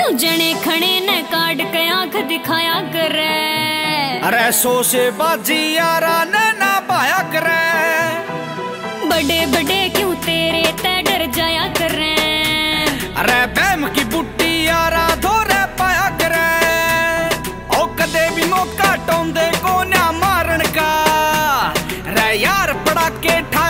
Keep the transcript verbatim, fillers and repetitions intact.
क्यों जने खड़े ने काट के आंख दिखाया करे। अरे सो से बाजी यारा ने ना पाया करे। बड़े बड़े क्यों तेरे ते डर जाया करे। अरे बैम की बुट्टी यारा धोरे पाया करे। ओ कदे भी मौका टोंदे को ना मारन का। रे यार पड़ा के